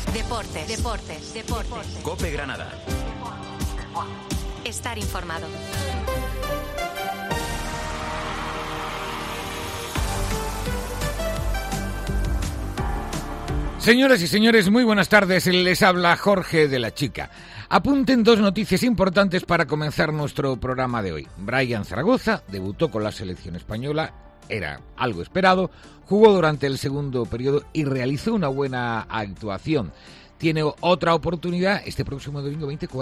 Deportes. COPE Granada. Estar informado. Señoras y señores, muy buenas tardes. Les habla Jorge de la Chica. Apunten dos noticias importantes para comenzar nuestro programa de hoy. Brian Zaragoza debutó con la selección española, era algo esperado, jugó durante el segundo periodo y realizó una buena actuación. Tiene otra oportunidad este próximo domingo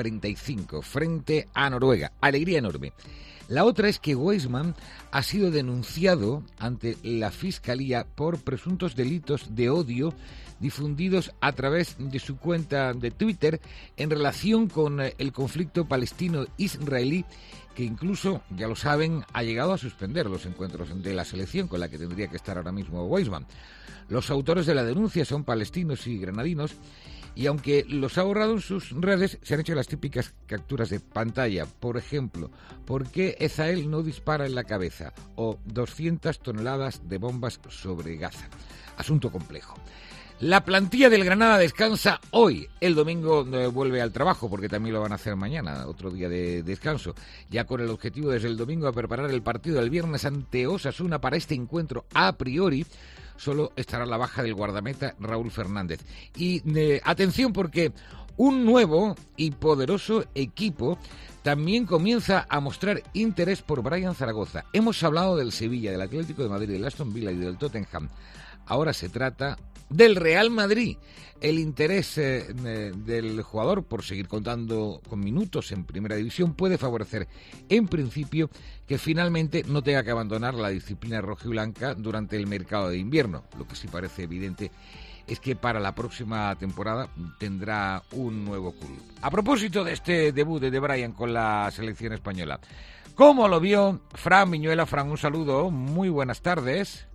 20:45 frente a Noruega. Alegría enorme. La otra es que Weissman ha sido denunciado ante la Fiscalía por presuntos delitos de odio difundidos a través de su cuenta de Twitter en relación con el conflicto palestino-israelí, que incluso, ya lo saben, ha llegado a suspender los encuentros de la selección con la que tendría que estar ahora mismo Weissman. Los autores de la denuncia son palestinos y granadinos, y aunque los ha borrado en sus redes, se han hecho las típicas capturas de pantalla. Por ejemplo, ¿por qué Israel no dispara en la cabeza? O 200 toneladas de bombas sobre Gaza. Asunto complejo. La plantilla del Granada descansa hoy. El domingo vuelve al trabajo, porque también lo van a hacer mañana, otro día de descanso. Ya con el objetivo desde el domingo de preparar el partido del viernes ante Osasuna. Para este encuentro, a priori, solo estará la baja del guardameta Raúl Fernández. Y atención, porque un nuevo y poderoso equipo también comienza a mostrar interés por Brian Zaragoza. Hemos hablado del Sevilla, del Atlético de Madrid, del Aston Villa y del Tottenham. Ahora se trata del Real Madrid. El interés del jugador por seguir contando con minutos en Primera División puede favorecer, en principio, que finalmente no tenga que abandonar la disciplina rojiblanca durante el mercado de invierno. Lo que sí parece evidente es que para la próxima temporada tendrá un nuevo club. A propósito de este debut de Brian con la selección española, ¿cómo lo vio Fran Viñuela? Fran, un saludo, muy buenas tardes.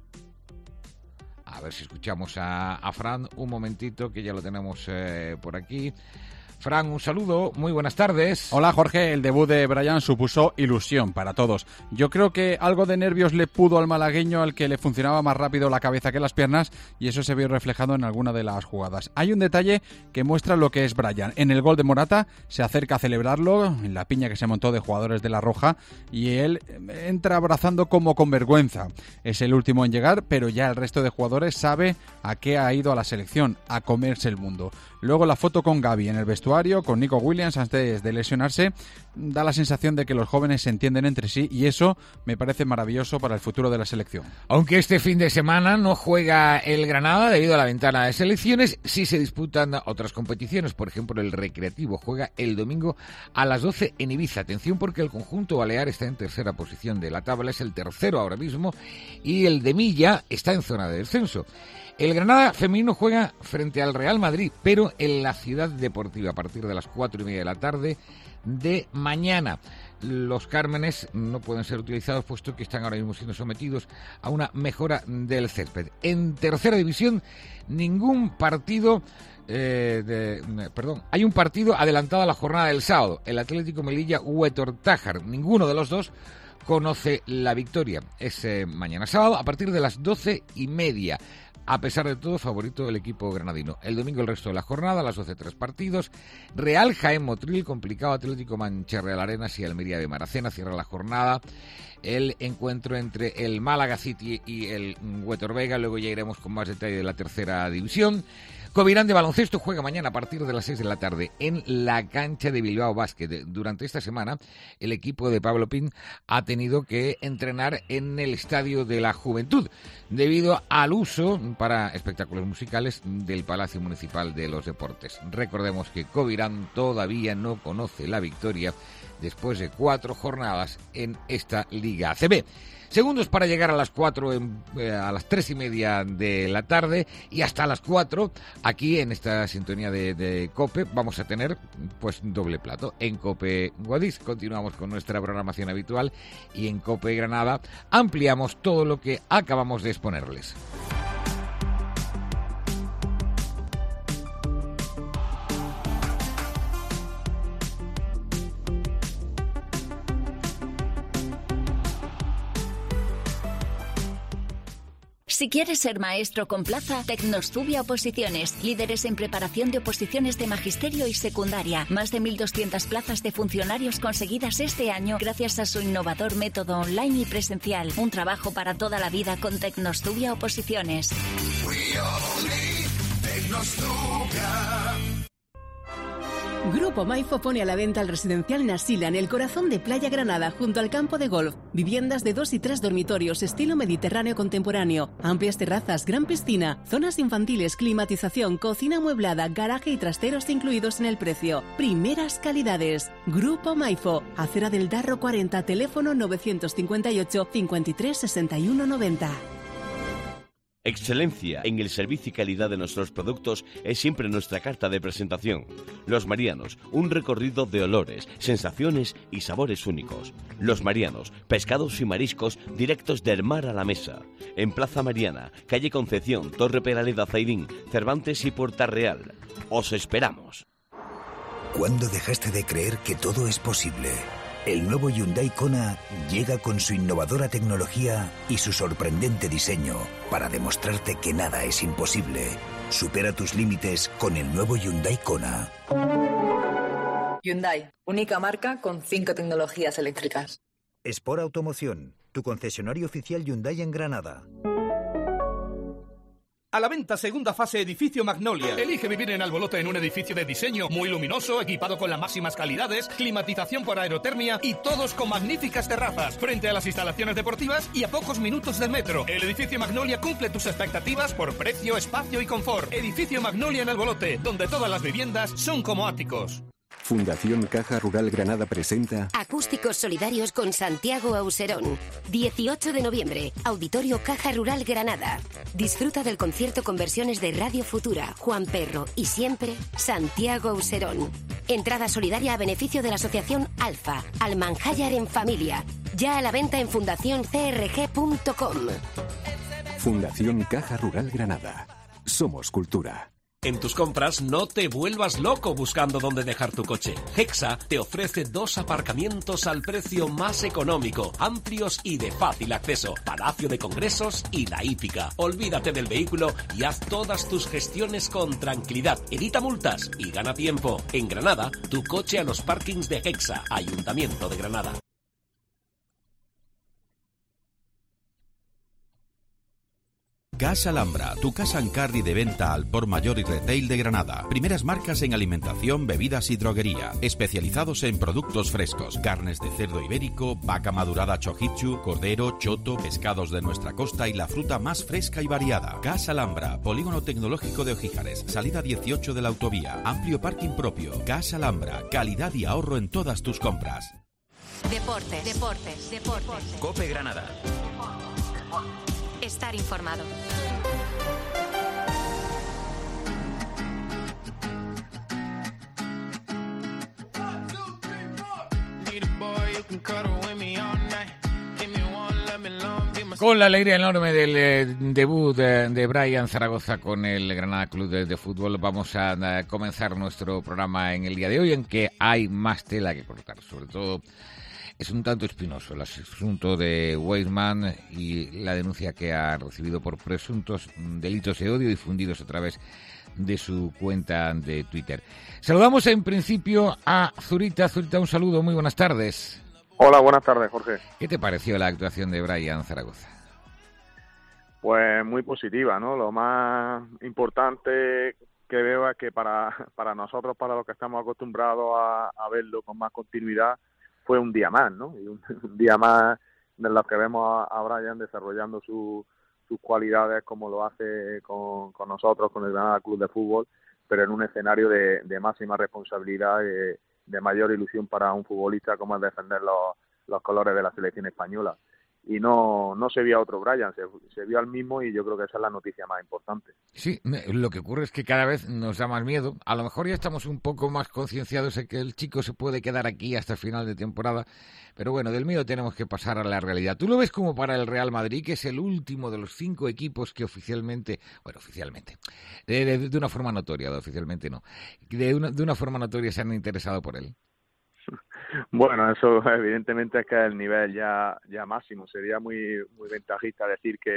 A ver si escuchamos a Fran un momentito, que ya lo tenemos por aquí. Fran, un saludo, muy buenas tardes. Hola Jorge, el debut de Brian supuso ilusión para todos. Yo creo que algo de nervios le pudo al malagueño, al que le funcionaba más rápido la cabeza que las piernas, y eso se vio reflejado en alguna de las jugadas. Hay un detalle que muestra lo que es Brian. En el gol de Morata se acerca a celebrarlo, en la piña que se montó de jugadores de la Roja, y él entra abrazando como con vergüenza. Es el último en llegar, pero ya el resto de jugadores sabe a qué ha ido a la selección, a comerse el mundo. Luego la foto con Gavi en el vestuario, con Nico Williams antes de lesionarse, da la sensación de que los jóvenes se entienden entre sí, y eso me parece maravilloso para el futuro de la selección. Aunque este fin de semana no juega el Granada debido a la ventana de selecciones, sí se disputan otras competiciones. Por ejemplo, el Recreativo juega el domingo a las 12 en Ibiza. Atención, porque el conjunto balear está en tercera posición de la tabla, es el tercero ahora mismo, y el de Milla está en zona de descenso. El Granada femenino juega frente al Real Madrid, pero en la Ciudad Deportiva a partir de las 4:30 de la tarde de mañana. Los Cármenes no pueden ser utilizados puesto que están ahora mismo siendo sometidos a una mejora del césped. En tercera división, ningún partido... hay un partido adelantado a la jornada del sábado. El Atlético Melilla-Huetor-Tájar. Ninguno de los dos conoce la victoria. Es mañana sábado a partir de las 12:30. A pesar de todo, favorito el equipo granadino. El domingo el resto de la jornada, a las 12, 3 partidos. Real Jaén Motril, complicado. Atlético Mancherreal Arenas y Almería de Maracena. Cierra la jornada el encuentro entre el Málaga City y el Huetor Vega. Luego ya iremos con más detalle de la tercera división. Covirán de baloncesto juega mañana a partir de las 6 de la tarde en la cancha de Bilbao Basket. Durante esta semana, el equipo de Pablo Pin ha tenido que entrenar en el Estadio de la Juventud debido al uso para espectáculos musicales del Palacio Municipal de los Deportes. Recordemos que Covirán todavía no conoce la victoria después de 4 jornadas en esta Liga ACB. Segundos para llegar a las 4, a las 3:30 de la tarde, y hasta las 4, aquí en esta sintonía de COPE, vamos a tener pues doble plato. En COPE Guadix continuamos con nuestra programación habitual, y en COPE Granada ampliamos todo lo que acabamos de exponerles. Si quieres ser maestro con plaza, Tecnostubia Oposiciones, líderes en preparación de oposiciones de magisterio y secundaria. Más de 1.200 plazas de funcionarios conseguidas este año gracias a su innovador método online y presencial. Un trabajo para toda la vida con Tecnostubia Oposiciones. Grupo Maifo pone a la venta el residencial Nasila en el corazón de Playa Granada, junto al campo de golf. Viviendas de 2 y 3 dormitorios, estilo mediterráneo contemporáneo. Amplias terrazas, gran piscina, zonas infantiles, climatización, cocina amueblada, garaje y trasteros incluidos en el precio. Primeras calidades. Grupo Maifo, Acera del Darro 40, teléfono 958 53 61 90. Excelencia en el servicio y calidad de nuestros productos es siempre nuestra carta de presentación. Los Marianos, un recorrido de olores, sensaciones y sabores únicos. Los Marianos, pescados y mariscos directos del mar a la mesa. En Plaza Mariana, calle Concepción, Torre Peraleda Zaidín, Cervantes y Puerta Real. Os esperamos. ¿Cuándo dejaste de creer que todo es posible? El nuevo Hyundai Kona llega con su innovadora tecnología y su sorprendente diseño para demostrarte que nada es imposible. Supera tus límites con el nuevo Hyundai Kona. Hyundai, única marca con 5 tecnologías eléctricas. Sport Automoción, tu concesionario oficial Hyundai en Granada. A la venta, segunda fase, edificio Magnolia. Elige vivir en Albolote en un edificio de diseño muy luminoso, equipado con las máximas calidades, climatización por aerotermia y todos con magníficas terrazas, frente a las instalaciones deportivas y a pocos minutos del metro. El edificio Magnolia cumple tus expectativas por precio, espacio y confort. Edificio Magnolia en Albolote, donde todas las viviendas son como áticos. Fundación Caja Rural Granada presenta Acústicos Solidarios con Santiago Auserón. 18 de noviembre, Auditorio Caja Rural Granada. Disfruta del concierto con versiones de Radio Futura, Juan Perro y siempre Santiago Auserón. Entrada solidaria a beneficio de la asociación Alfa, Almanjayar en Familia. Ya a la venta en fundacioncrg.com. Fundación Caja Rural Granada. Somos cultura. En tus compras no te vuelvas loco buscando dónde dejar tu coche. Hexa te ofrece 2 aparcamientos al precio más económico, amplios y de fácil acceso. Palacio de Congresos y La Hípica. Olvídate del vehículo y haz todas tus gestiones con tranquilidad. Evita multas y gana tiempo. En Granada, tu coche a los parkings de Hexa, Ayuntamiento de Granada. Casa Alhambra, tu casa en carry de venta al por mayor y retail de Granada. Primeras marcas en alimentación, bebidas y droguería. Especializados en productos frescos, carnes de cerdo ibérico, vaca madurada chojichu, cordero, choto, pescados de nuestra costa y la fruta más fresca y variada. Casa Alhambra, polígono tecnológico de Ojíjares, salida 18 de la autovía, amplio parking propio. Casa Alhambra, calidad y ahorro en todas tus compras. Deportes. COPE Granada. Estar informado. Con la alegría enorme del debut de Brian Zaragoza con el Granada Club de Fútbol, vamos a comenzar nuestro programa en el día de hoy, en que hay más tela que cortar. Sobre todo es un tanto espinoso el asunto de Weissman y la denuncia que ha recibido por presuntos delitos de odio difundidos a través de su cuenta de Twitter. Saludamos en principio a Zurita. Zurita, un saludo, muy buenas tardes. Hola, buenas tardes, Jorge. ¿Qué te pareció la actuación de Brian Zaragoza? Pues muy positiva, ¿no? Lo más importante que veo es que para nosotros, para los que estamos acostumbrados a verlo con más continuidad, fue un día más, ¿no? Y un día más de los que vemos a Brian desarrollando sus cualidades como lo hace con nosotros, con el Granada Club de Fútbol, pero en un escenario de máxima responsabilidad, de mayor ilusión para un futbolista como es defender los colores de la selección española. Y no se vio a otro Brian, se vio al mismo, y yo creo que esa es la noticia más importante. Sí, lo que ocurre es que cada vez nos da más miedo. A lo mejor ya estamos un poco más concienciados de que el chico se puede quedar aquí hasta el final de temporada, pero bueno, del miedo tenemos que pasar a la realidad. ¿Tú lo ves como para el Real Madrid, que es el último de los 5 equipos que oficialmente, de una forma notoria, oficialmente no, de una forma notoria se han interesado por él? Bueno, eso evidentemente es que el nivel ya máximo. Sería muy ventajista decir que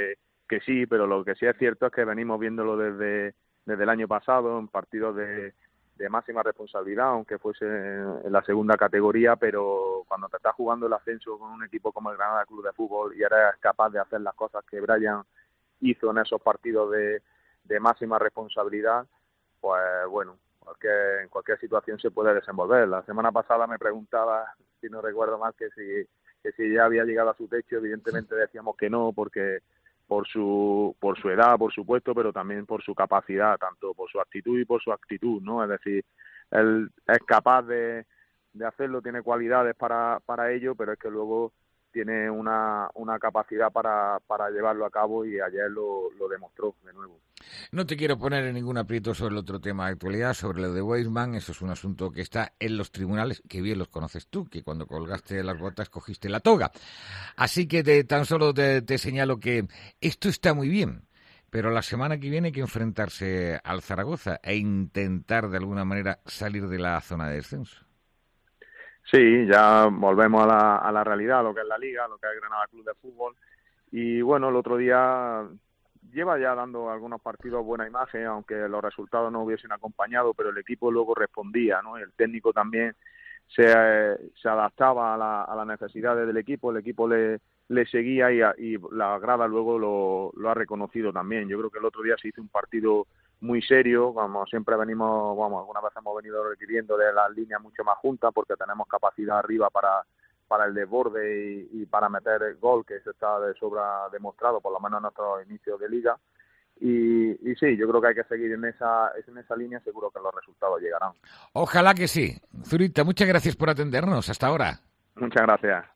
que sí, pero lo que sí es cierto es que venimos viéndolo desde el año pasado en partidos de máxima responsabilidad, aunque fuese en la segunda categoría, pero cuando te estás jugando el ascenso con un equipo como el Granada Club de Fútbol y eres capaz de hacer las cosas que Brian hizo en esos partidos de máxima responsabilidad, pues bueno, en cualquier situación se puede desenvolver. La semana pasada me preguntaba, si no recuerdo mal, que si ya había llegado a su techo. Evidentemente decíamos que no, porque por su edad, por supuesto, pero también por su capacidad, tanto por su actitud y por su actitud, ¿no? Es decir, él es capaz de hacerlo, tiene cualidades para ello, pero es que luego tiene una capacidad para llevarlo a cabo, y ayer lo demostró de nuevo. No te quiero poner en ningún aprieto sobre el otro tema de actualidad, sobre lo de Weisman. Eso es un asunto que está en los tribunales, que bien los conoces tú, que cuando colgaste las botas cogiste la toga. Así que tan solo te señalo que esto está muy bien, pero la semana que viene hay que enfrentarse al Zaragoza e intentar de alguna manera salir de la zona de descenso. Sí, ya volvemos a la realidad, lo que es la Liga, lo que es el Granada Club de Fútbol. Y bueno, el otro día lleva ya dando algunos partidos buena imagen, aunque los resultados no hubiesen acompañado, pero el equipo luego respondía, ¿no? El técnico también se adaptaba a las necesidades del equipo, el equipo le seguía, y la grada luego lo ha reconocido también. Yo creo que el otro día se hizo un partido muy serio, como siempre venimos, algunas veces hemos venido requiriendo de las líneas mucho más juntas, porque tenemos capacidad arriba para el desborde y para meter el gol, que eso está de sobra demostrado, por lo menos en nuestros inicios de liga. Y sí, yo creo que hay que seguir en esa línea, seguro que los resultados llegarán. Ojalá que sí. Zurita, muchas gracias por atendernos. Hasta ahora. Muchas gracias.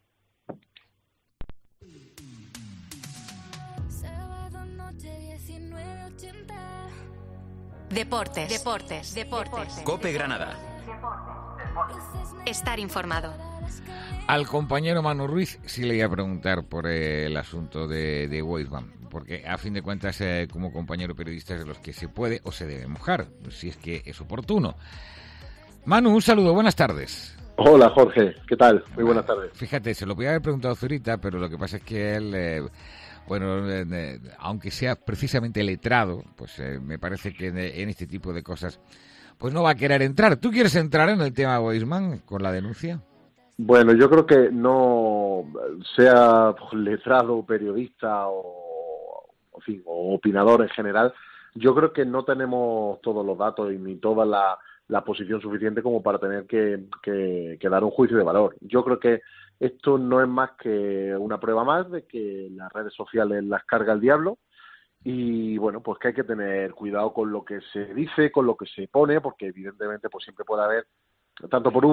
Deportes. COPE Granada. Estar informado. Al compañero Manu Ruiz sí le iba a preguntar por el asunto de Weisman, porque a fin de cuentas como compañero periodista es de los que se puede o se debe mojar, si es que es oportuno. Manu, un saludo, buenas tardes. Hola Jorge, ¿qué tal? Muy buenas tardes. Fíjate, se lo podía haber preguntado a Zurita, pero lo que pasa es que él... aunque sea precisamente letrado, pues me parece que en este tipo de cosas pues no va a querer entrar. ¿Tú quieres entrar en el tema Weisman con la denuncia? Bueno, yo creo que no sea letrado, periodista o opinador en general, yo creo que no tenemos todos los datos y ni toda la posición suficiente como para tener que dar un juicio de valor. Yo creo que esto no es más que una prueba más de que las redes sociales las carga el diablo, y bueno, pues que hay que tener cuidado con lo que se dice, con lo que se pone, porque evidentemente pues siempre puede haber, tanto por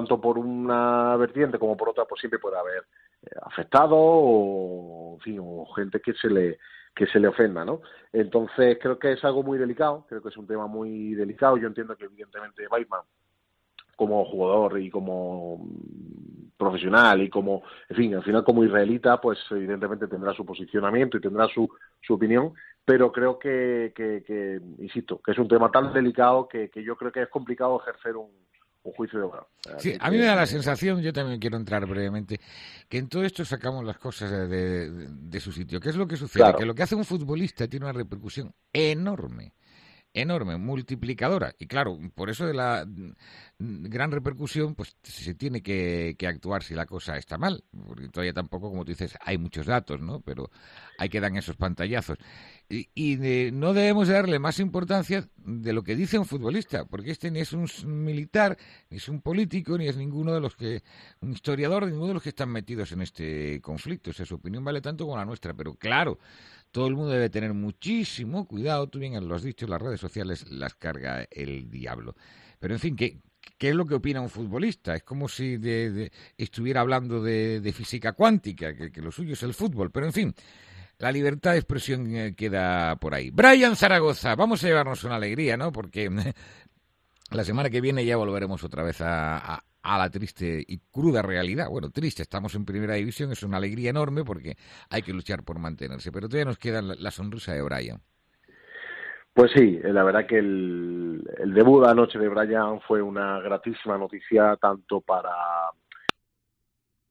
una vertiente como por otra, pues siempre puede haber afectado o gente que se le ofenda, ¿no? Entonces creo que es algo muy delicado, creo que es un tema muy delicado. Yo entiendo que evidentemente Weisman, como jugador y como profesional y como, en fin, al final como israelita, pues evidentemente tendrá su posicionamiento y tendrá su opinión, pero creo que insisto, que es un tema tan delicado que yo creo que es complicado ejercer un juicio de valor. Sí, a mí me da la sensación, yo también quiero entrar brevemente, que en todo esto sacamos las cosas de su sitio. ¿Qué es lo que sucede? Claro. Que lo que hace un futbolista tiene una repercusión enorme, multiplicadora, y claro, por eso de la gran repercusión pues se tiene que actuar si la cosa está mal, porque todavía tampoco, como tú dices, hay muchos datos, ¿no? Pero hay que dar esos pantallazos y no debemos darle más importancia de lo que dice un futbolista, porque este ni es un militar, ni es un político, ni es ninguno de los un historiador, ninguno de los que están metidos en este conflicto. O sea, su opinión vale tanto como la nuestra, pero claro, todo el mundo debe tener muchísimo cuidado. Tú bien lo has dicho, las redes sociales las carga el diablo. Pero en fin, ¿qué es lo que opina un futbolista? Es como si estuviera hablando de física cuántica, que lo suyo es el fútbol. Pero en fin, la libertad de expresión queda por ahí. Brian Zaragoza, vamos a llevarnos una alegría, ¿no? Porque la semana que viene ya volveremos otra vez a la triste y cruda realidad. Bueno, triste, estamos en primera división, es una alegría enorme porque hay que luchar por mantenerse, pero todavía nos queda la sonrisa de Brian. Pues sí, la verdad que el debut de anoche de Brian fue una gratísima noticia, tanto para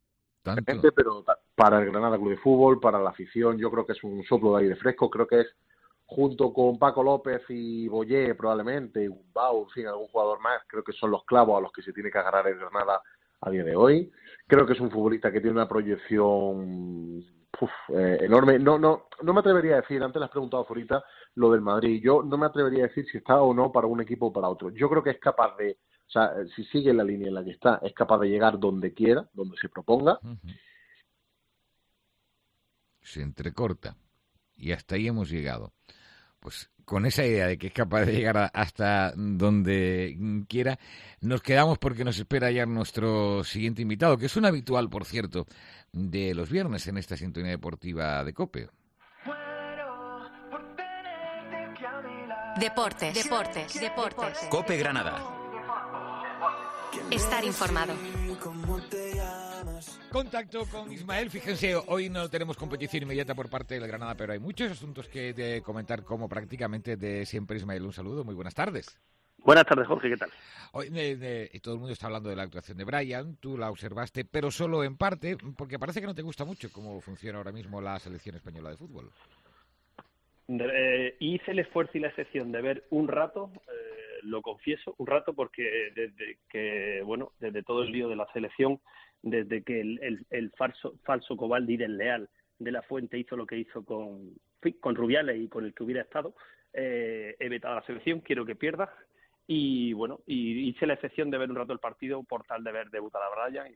tanto. Pero para el Granada Club de Fútbol, para la afición, yo creo que es un soplo de aire fresco. Creo que es, junto con Paco López y Boyé probablemente, y Gumbau, en fin, algún jugador más, creo que son los clavos a los que se tiene que agarrar el Granada a día de hoy. Creo que es un futbolista que tiene una proyección enorme. No me atrevería a decir, antes le has preguntado ahorita lo del Madrid, yo no me atrevería a decir si está o no para un equipo o para otro. Yo creo que es capaz de, o sea, si sigue la línea en la que está, es capaz de llegar donde quiera, donde se proponga. Se entrecorta y hasta ahí hemos llegado. Pues con esa idea de que es capaz de llegar hasta donde quiera, nos quedamos porque nos espera ya nuestro siguiente invitado, que es un habitual, por cierto, de los viernes en esta sintonía deportiva de COPE. Deportes. COPE Granada. Estar informado. Contacto con Ismael. Fíjense, hoy no tenemos competición inmediata por parte del Granada, pero hay muchos asuntos que de comentar, como prácticamente de siempre. Ismael, un saludo, muy buenas tardes. Buenas tardes, Jorge, ¿qué tal? Hoy todo el mundo está hablando de la actuación de Brian, tú la observaste, pero solo en parte, porque parece que no te gusta mucho cómo funciona ahora mismo la selección española de fútbol. Hice el esfuerzo y la excepción de ver un rato, lo confieso, un rato, porque desde todo el lío de la selección, desde que el falso Cobaldi desleal de la Fuente hizo lo que hizo con Rubiales y con el que hubiera estado, he vetado a la selección, quiero que pierda, y hice la excepción de ver un rato el partido por tal de ver debutar a Brian,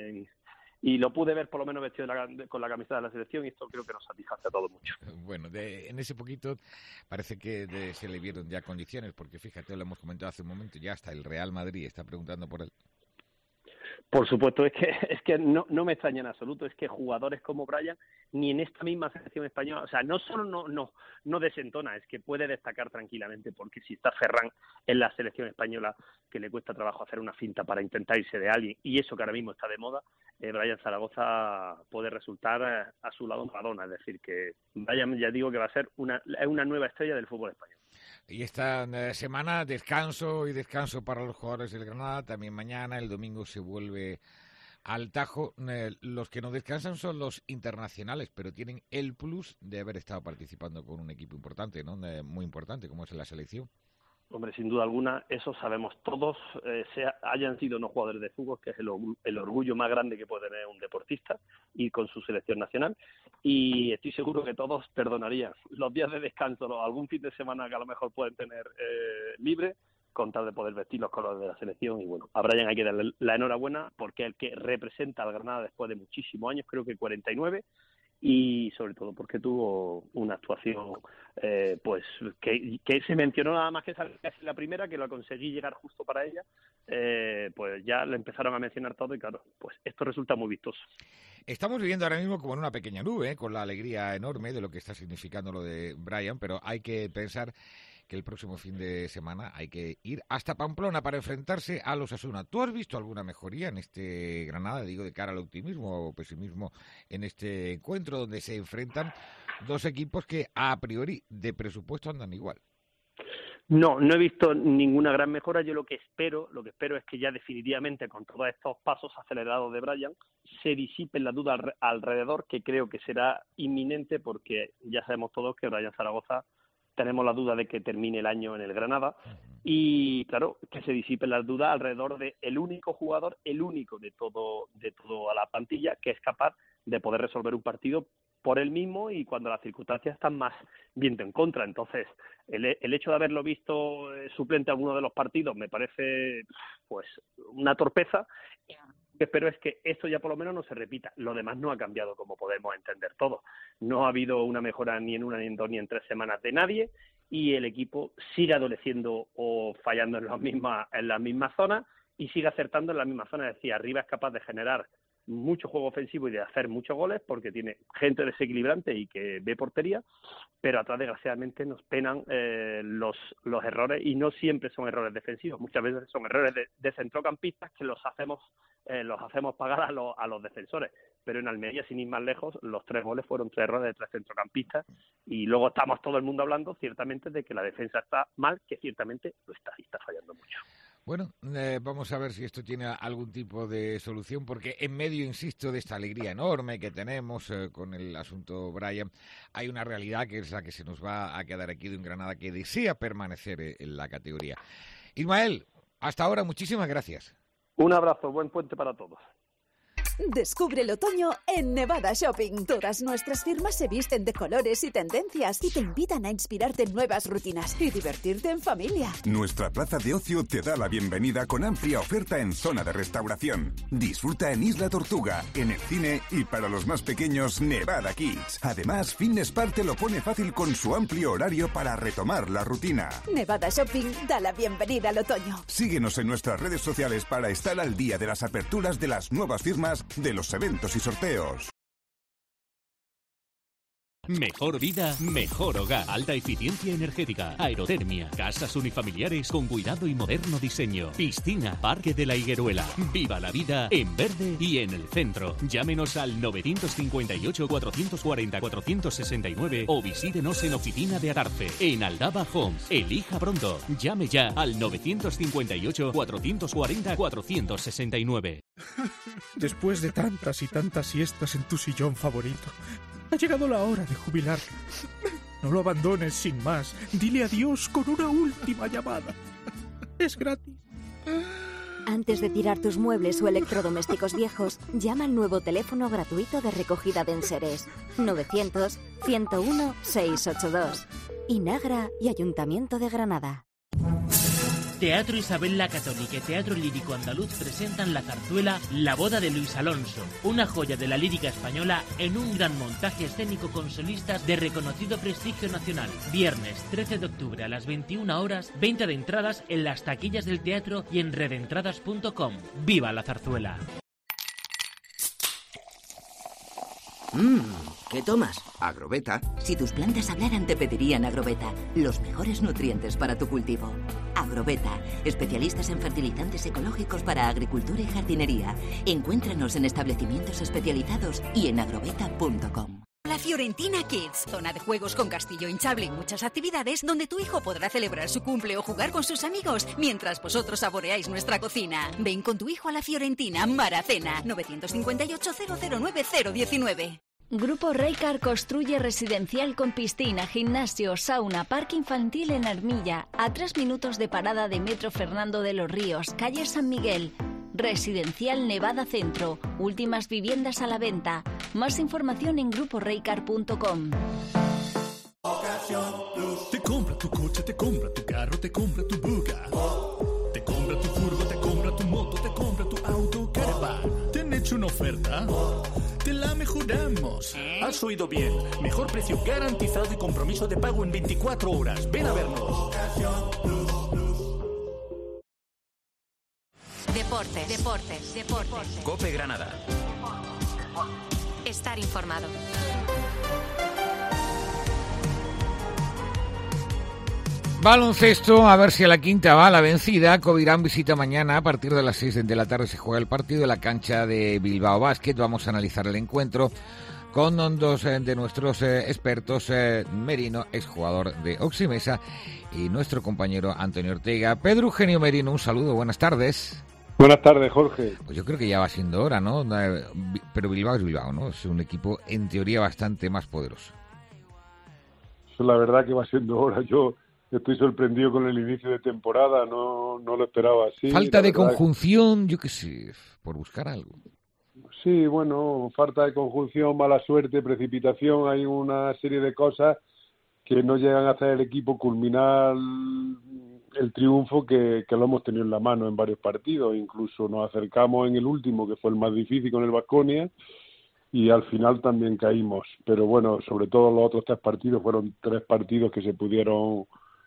y lo pude ver por lo menos vestido con la camiseta de la selección, y esto creo que nos satisface a todos mucho. Bueno, en ese poquito parece que se le vieron ya condiciones, porque fíjate, lo hemos comentado hace un momento, ya hasta el Real Madrid está preguntando por él. Por supuesto, es que no me extraña en absoluto, es que jugadores como Brian, ni en esta misma selección española, o sea, no solo no desentona, es que puede destacar tranquilamente, porque si está Ferran en la selección española, que le cuesta trabajo hacer una finta para intentar irse de alguien, y eso que ahora mismo está de moda, Brian Zaragoza puede resultar a su lado Maradona, es decir, que Brian, ya digo que va a ser una nueva estrella del fútbol español. Y esta semana descanso para los jugadores del Granada, también mañana, el domingo se vuelve al Tajo. Los que no descansan son los internacionales, pero tienen el plus de haber estado participando con un equipo importante, ¿no? Muy importante, como es la selección. Hombre, sin duda alguna, eso sabemos todos, hayan sido no jugadores de fútbol, que es el orgullo más grande que puede tener un deportista, y con su selección nacional, y estoy seguro que todos perdonarían los días de descanso o algún fin de semana que a lo mejor pueden tener libre, con tal de poder vestir los colores de la selección. Y bueno, a Brian hay que darle la enhorabuena, porque es el que representa al Granada después de muchísimos años, creo que 49, y sobre todo porque tuvo una actuación pues que se mencionó nada más que la primera, que lo conseguí llegar justo para ella, pues ya le empezaron a mencionar todo, y claro, pues esto resulta muy vistoso. Estamos viviendo ahora mismo como en una pequeña nube, con la alegría enorme de lo que está significando lo de Brian, pero hay que pensar que el próximo fin de semana hay que ir hasta Pamplona para enfrentarse a los Osasuna. ¿Tú has visto alguna mejoría en este Granada, digo, de cara al optimismo o pesimismo en este encuentro, donde se enfrentan dos equipos que a priori de presupuesto andan igual? No he visto ninguna gran mejora. Yo lo que espero es que ya definitivamente, con todos estos pasos acelerados de Brian, se disipen las dudas alrededor, que creo que será inminente, porque ya sabemos todos que Brian Zaragoza, tenemos la duda de que termine el año en el Granada, y claro, que se disipen las dudas alrededor de el único jugador, el único de toda la plantilla, que es capaz de poder resolver un partido por él mismo y cuando las circunstancias están más viento en contra. Entonces, el hecho de haberlo visto suplente a alguno de los partidos me parece pues una torpeza. Lo que espero es que esto ya por lo menos no se repita. Lo demás no ha cambiado, como podemos entender todos. No ha habido una mejora ni en una, ni en dos, ni en 3 semanas de nadie, y el equipo sigue adoleciendo o fallando en las mismas zonas, y sigue acertando en las mismas zonas. Es decir, arriba es capaz de generar mucho juego ofensivo y de hacer muchos goles, porque tiene gente desequilibrante y que ve portería, pero atrás desgraciadamente nos penan los errores, y no siempre son errores defensivos, muchas veces son errores de centrocampistas que los hacemos pagar a los defensores. Pero en Almería, sin ir más lejos, los 3 goles fueron 3 errores de 3 centrocampistas, y luego estamos todo el mundo hablando ciertamente de que la defensa está mal, que ciertamente lo está, y está fallando mucho. Bueno, vamos a ver si esto tiene algún tipo de solución, porque en medio, insisto, de esta alegría enorme que tenemos con el asunto Brian, hay una realidad que es la que se nos va a quedar aquí de un Granada que desea permanecer en la categoría. Ismael, hasta ahora, muchísimas gracias. Un abrazo, buen puente para todos. Descubre el otoño en Nevada Shopping. Todas nuestras firmas se visten de colores y tendencias y te invitan a inspirarte en nuevas rutinas y divertirte en familia. Nuestra plaza de ocio te da la bienvenida con amplia oferta en zona de restauración. Disfruta en Isla Tortuga, en el cine y para los más pequeños Nevada Kids. Además, Fitness Park te lo pone fácil con su amplio horario para retomar la rutina. Nevada Shopping da la bienvenida al otoño. Síguenos en nuestras redes sociales para estar al día de las aperturas de las nuevas firmas, de los eventos y sorteos. Mejor vida, mejor hogar. Alta eficiencia energética, aerotermia, casas unifamiliares con cuidado y moderno diseño. Piscina, Parque de la Higueruela. Viva la vida en verde y en el centro. Llámenos al 958-440-469 o visítenos en Oficina de Adarfe, en Aldaba Homes. Elija pronto. Llame ya al 958-440-469. Después de tantas y tantas siestas en tu sillón favorito, ha llegado la hora de jubilarte. No lo abandones sin más. Dile adiós con una última llamada. Es gratis. Antes de tirar tus muebles o electrodomésticos viejos, llama al nuevo teléfono gratuito de recogida de enseres. 900-101-682. Inagra y Ayuntamiento de Granada. Teatro Isabel la Católica y Teatro Lírico Andaluz presentan la zarzuela La boda de Luis Alonso, una joya de la lírica española en un gran montaje escénico con solistas de reconocido prestigio nacional. Viernes 13 de octubre a las 21 horas, venta de entradas en las taquillas del teatro y en redentradas.com. ¡Viva la zarzuela! ¿Qué tomas? Agrobeta. Si tus plantas hablaran, te pedirían Agrobeta, los mejores nutrientes para tu cultivo. Agrobeta, especialistas en fertilizantes ecológicos para agricultura y jardinería. Encuéntranos en establecimientos especializados y en agrobeta.com. La Fiorentina Kids, zona de juegos con castillo hinchable y muchas actividades donde tu hijo podrá celebrar su cumple o jugar con sus amigos mientras vosotros saboreáis nuestra cocina. Ven con tu hijo a la Fiorentina Maracena, 958-009-019. Grupo Reycar construye residencial con piscina, gimnasio, sauna, parque infantil en Armilla, a 3 minutos de parada de Metro Fernando de los Ríos, calle San Miguel. Residencial Nevada Centro, últimas viviendas a la venta. Más información en gruporeycar.com. Te compra tu coche, te compra tu carro, te compra tu buga. Te compra tu furgo, te compra tu moto, te compra tu auto, caravan. ¿Te han hecho una oferta? Te la mejoramos. Has oído bien. Mejor precio garantizado y compromiso de pago en 24 horas. Ven a vernos. Deportes. COPE Granada. Estar informado. Baloncesto, a ver si a la quinta va la vencida. Covirán visita mañana a partir de las 6 de la tarde. Se juega el partido en la cancha de Bilbao Basket. Vamos a analizar el encuentro con dos de nuestros expertos, Merino, exjugador de Oximesa, y nuestro compañero Antonio Ortega. Pedro Eugenio Merino, un saludo, buenas tardes. Buenas tardes, Jorge. Pues yo creo que ya va siendo hora, ¿no? Pero Bilbao es Bilbao, ¿no? Es un equipo en teoría bastante más poderoso. Eso la verdad que va siendo hora. Yo estoy sorprendido con el inicio de temporada, no lo esperaba así. Falta de conjunción, yo qué sé, por buscar algo. Sí, bueno, falta de conjunción, mala suerte, precipitación, hay una serie de cosas que no llegan a hacer el equipo culminar el triunfo que lo hemos tenido en la mano en varios partidos. Incluso nos acercamos en el último, que fue el más difícil con el Baskonia, y al final también caímos. Pero bueno, sobre todo los otros 3 partidos fueron 3 partidos que se pudieron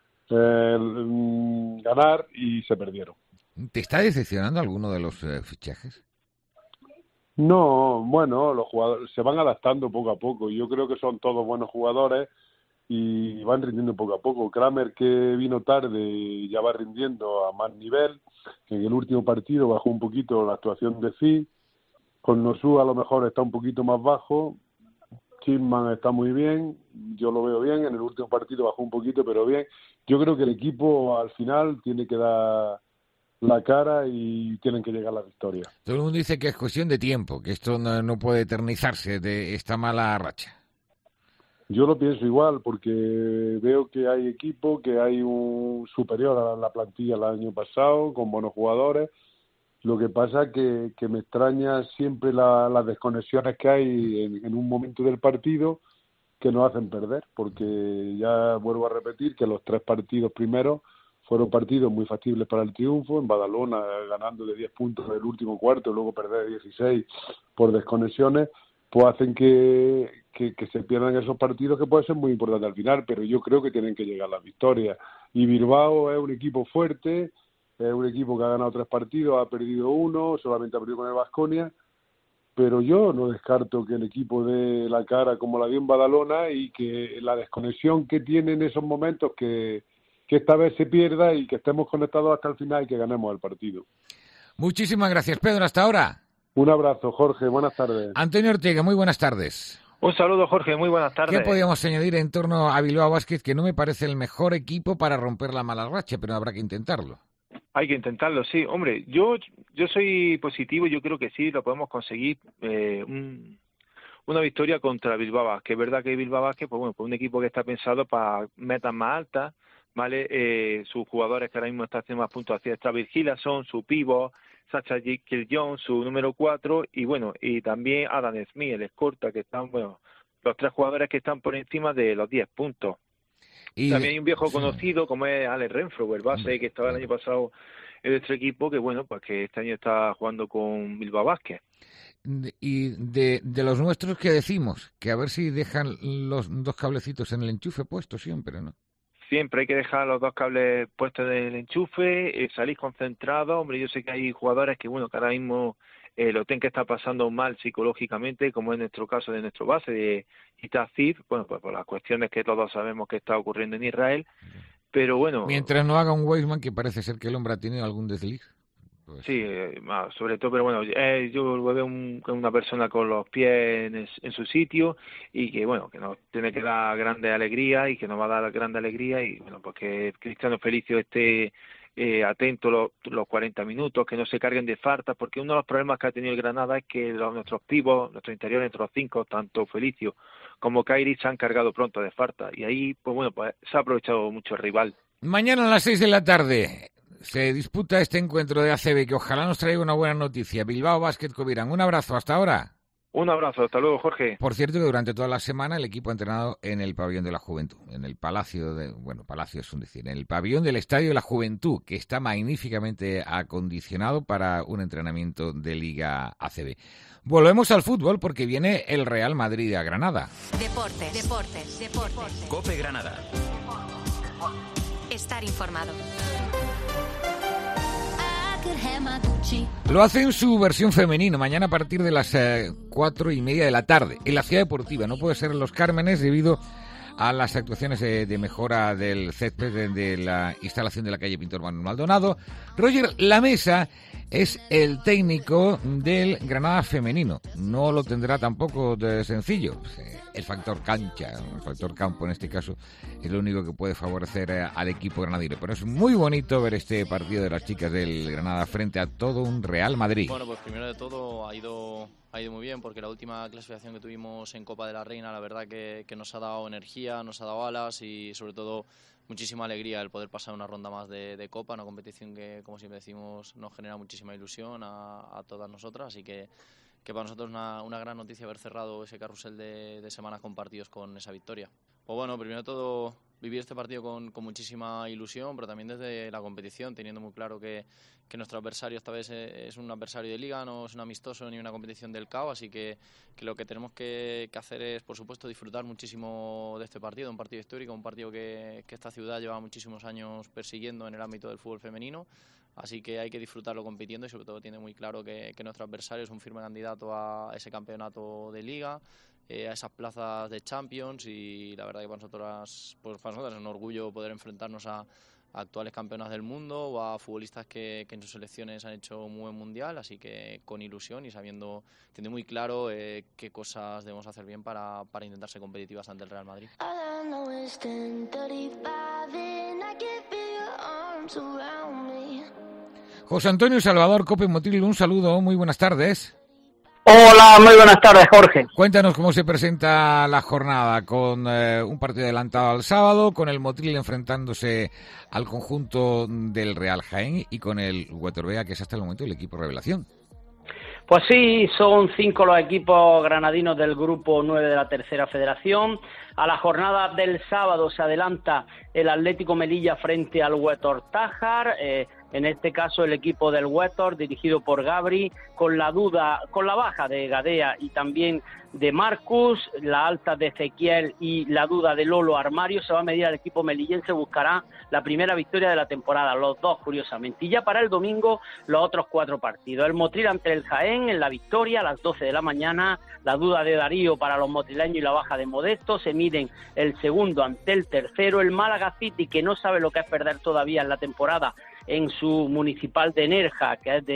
ganar y se perdieron. ¿Te está decepcionando alguno de los fichajes? No, bueno, los jugadores se van adaptando poco a poco. Yo creo que son todos buenos jugadores y van rindiendo poco a poco. Kramer, que vino tarde, ya va rindiendo a más nivel. En el último partido bajó un poquito la actuación de Fi. Con Nosu a lo mejor está un poquito más bajo. Chipman está muy bien, yo lo veo bien. En el último partido bajó un poquito, pero bien. Yo creo que el equipo al final tiene que dar la cara y tienen que llegar a la victoria. Todo el mundo dice que es cuestión de tiempo, que esto no puede eternizarse de esta mala racha. Yo lo pienso igual, porque veo que hay equipo, que hay un superior a la plantilla el año pasado, con buenos jugadores. Lo que pasa que me extraña siempre las desconexiones que hay en un momento del partido que nos hacen perder, porque ya vuelvo a repetir que los 3 partidos primeros fueron partidos muy factibles para el triunfo, en Badalona ganando de 10 puntos en el último cuarto, luego perder 16 por desconexiones, pues hacen que se pierdan esos partidos que pueden ser muy importantes al final, pero yo creo que tienen que llegar las victorias. Y Bilbao es un equipo fuerte, es un equipo que ha ganado 3 partidos, ha perdido 1, solamente ha perdido con el Baskonia, pero yo no descarto que el equipo dé la cara como la dio en Badalona y que la desconexión que tiene en esos momentos que esta vez se pierda y que estemos conectados hasta el final y que ganemos el partido. Muchísimas gracias, Pedro. Hasta ahora. Un abrazo, Jorge. Buenas tardes. Antonio Ortega, muy buenas tardes. Un saludo, Jorge. Muy buenas tardes. ¿Qué podríamos añadir en torno a Bilbao Basket, que no me parece el mejor equipo para romper la mala racha, pero habrá que intentarlo? Hay que intentarlo, sí. Hombre, yo soy positivo, yo creo que sí, lo podemos conseguir. Una victoria contra Bilbao Basket. Es verdad que Bilbao Basket, pues bueno, pues un equipo que está pensado para metas más altas, ¿vale? Sus jugadores que ahora mismo están haciendo más puntuación, Travis Gillason, su pivot, Sacha Gilgeous, su número 4, y bueno, y también Adam Smith, el escolta, que están, bueno, los 3 jugadores que están por encima de los 10 puntos. Y también hay un viejo conocido como es Alex Renfro, el base que estaba el año pasado en nuestro equipo, que bueno, pues que este año está jugando con Bilbao Basket. Y de los nuestros, ¿qué decimos? Que a ver si dejan los 2 cablecitos en el enchufe puestos siempre, ¿no? Siempre hay que dejar los 2 cables puestos en el enchufe, salir concentrados. Hombre, yo sé que hay jugadores que, bueno, que ahora mismo lo tienen que estar pasando mal psicológicamente, como en nuestro caso de nuestro base, de Itazid, bueno, pues por las cuestiones que todos sabemos que está ocurriendo en Israel, pero bueno... Mientras no haga un Weissman, que parece ser que el hombre ha tenido algún desliz. Pues... Sí, sobre todo, pero bueno, yo lo veo una persona con los pies en su sitio y que, bueno, que nos tiene que dar grande alegría y que nos va a dar grande alegría y, bueno, pues que Cristiano Felicio esté atento los 40 minutos, que no se carguen de faltas, porque uno de los problemas que ha tenido el Granada es que nuestros pivos, nuestros interiores, nuestros 5, tanto Felicio como Kairi, se han cargado pronto de faltas y ahí, pues bueno, pues se ha aprovechado mucho el rival. Mañana a las 6 de la tarde se disputa este encuentro de ACB, que ojalá nos traiga una buena noticia. Bilbao Basket Covirán. Un abrazo, hasta ahora. Un abrazo, hasta luego, Jorge. Por cierto, que durante toda la semana el equipo ha entrenado en el Pabellón de la Juventud, en el Palacio Palacio es un decir, en el Pabellón del Estadio de la Juventud, que está magníficamente acondicionado para un entrenamiento de Liga ACB. Volvemos al fútbol porque viene el Real Madrid a Granada. Deportes. COPE Granada. Estar informado. Lo hace en su versión femenina, mañana a partir de las 4:30 de la tarde, en la Ciudad Deportiva. No puede ser en Los Cármenes debido a las actuaciones de mejora del césped de la instalación de la calle Pintor Manuel Maldonado. Roger Lamesa es el técnico del Granada femenino. No lo tendrá tampoco de sencillo. El factor cancha, el factor campo en este caso, es lo único que puede favorecer al equipo granadino. Pero es muy bonito ver este partido de las chicas del Granada frente a todo un Real Madrid. Bueno, pues primero de todo ha ido muy bien, porque la última clasificación que tuvimos en Copa de la Reina, la verdad que nos ha dado energía, nos ha dado alas y sobre todo muchísima alegría el poder pasar una ronda más de Copa, una competición que, como siempre decimos, nos genera muchísima ilusión a todas nosotras, así que para nosotros una gran noticia haber cerrado ese carrusel de semanas compartidos con esa victoria. Pues bueno, primero de todo, vivir este partido con muchísima ilusión, pero también desde la competición, teniendo muy claro que nuestro adversario esta vez es un adversario de liga, no es un amistoso ni una competición del CAO, así que lo que tenemos que hacer es, por supuesto, disfrutar muchísimo de este partido, un partido histórico, un partido que esta ciudad lleva muchísimos años persiguiendo en el ámbito del fútbol femenino. Así que hay que disfrutarlo compitiendo y sobre todo tiene muy claro que nuestro adversario es un firme candidato a ese campeonato de liga, a esas plazas de Champions, y la verdad que para nosotros es un orgullo poder enfrentarnos a actuales campeonas del mundo o a futbolistas que en sus selecciones han hecho un buen mundial, así que con ilusión y teniendo muy claro qué cosas debemos hacer bien para intentar ser competitivas ante el Real Madrid. José Antonio Salvador, COPE Motril, un saludo, muy buenas tardes. Hola, muy buenas tardes, Jorge. Cuéntanos cómo se presenta la jornada, con un partido adelantado al sábado, con el Motril enfrentándose al conjunto del Real Jaén y con el Huetor Vega, que es hasta el momento el equipo revelación. Pues sí, son 5 los equipos granadinos del grupo 9 de la Tercera Federación. A la jornada del sábado se adelanta el Atlético Melilla frente al Huetor Tájar. En este caso el equipo del Huetor, dirigido por Gabri, con la baja de Gadea y también de Marcus, la alta de Ezequiel y la duda de Lolo Armario, se va a medir al equipo melillense, buscará la primera victoria de la temporada, los dos curiosamente. Y ya para el domingo los otros 4 partidos. El Motril ante el Jaén en la victoria a las 12 de la mañana, la duda de Darío para los motrileños y la baja de Modesto, se miden el segundo ante el tercero, el Málaga City, que no sabe lo que es perder todavía en la temporada en su municipal de Nerja, que es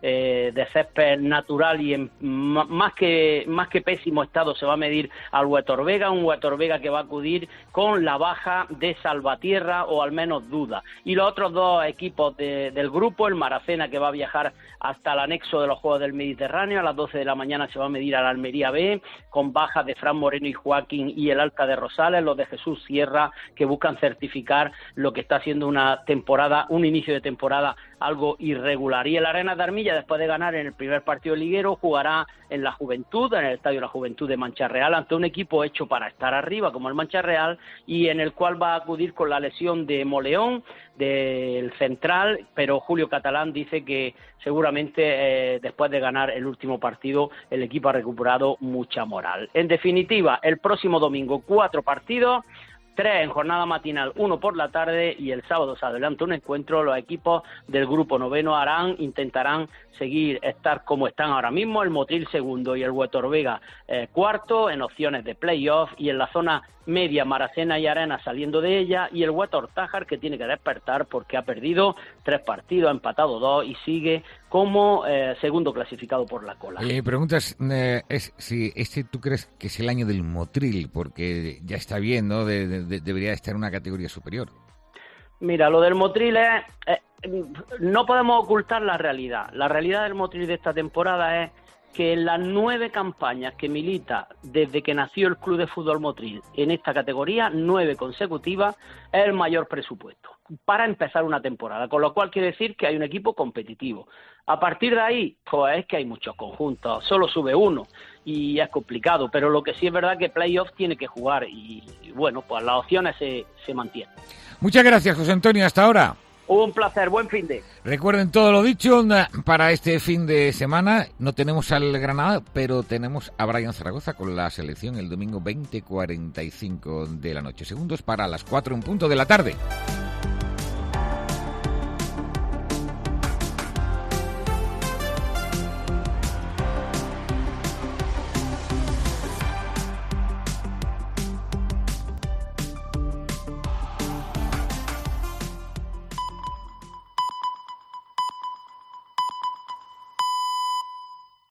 de césped natural y en más que pésimo estado, se va a medir al Huetor Vega, un Huetor Vega que va a acudir con la baja de Salvatierra, o al menos duda. Y los otros 2 equipos del grupo, el Maracena, que va a viajar hasta el anexo de los Juegos del Mediterráneo, a las 12 de la mañana se va a medir al Almería B, con bajas de Fran Moreno y Joaquín y el Alta de Rosales, los de Jesús Sierra, que buscan certificar lo que está siendo una temporada, un inicio de temporada algo irregular. Y el Arenas de Armilla, después de ganar en el primer partido liguero, jugará en la Juventud, en el Estadio La Juventud de Mancha Real, ante un equipo hecho para estar arriba, como el Mancha Real, y en el cual va a acudir con la lesión de Moleón, del central, pero Julio Catalán dice que seguramente después de ganar el último partido el equipo ha recuperado mucha moral. En definitiva, el próximo domingo 4 partidos, 3 en jornada matinal, 1 por la tarde, y el sábado se adelanta un encuentro. Los equipos del grupo noveno intentarán estar como están ahora mismo, el Motril segundo y el Huetor Vega cuarto, en opciones de playoff, y en la zona media Maracena y Arenas saliendo de ella, y el Huetor Tájar, que tiene que despertar porque ha perdido 3 partidos, ha empatado 2 y sigue como segundo clasificado por la cola. Mi pregunta es si tú crees que es el año del Motril, porque ya está bien, ¿no? Debería estar en una categoría superior. Mira, lo del Motril no podemos ocultar la realidad. La realidad del Motril de esta temporada es que en las 9 campañas que milita desde que nació el Club de Fútbol Motril en esta categoría, 9 consecutivas, es el mayor presupuesto para empezar una temporada, con lo cual quiere decir que hay un equipo competitivo. A partir de ahí, pues es que hay muchos conjuntos, solo sube uno y es complicado, pero lo que sí es verdad que playoff tiene que jugar y bueno, pues las opciones se mantienen. Muchas gracias, José Antonio, hasta ahora. Un placer, buen fin de. Recuerden todo lo dicho para este fin de semana. No tenemos al Granada, pero tenemos a Brian Zaragoza con la selección el domingo 20:45 de la noche. Segundos para las 4 en punto de la tarde.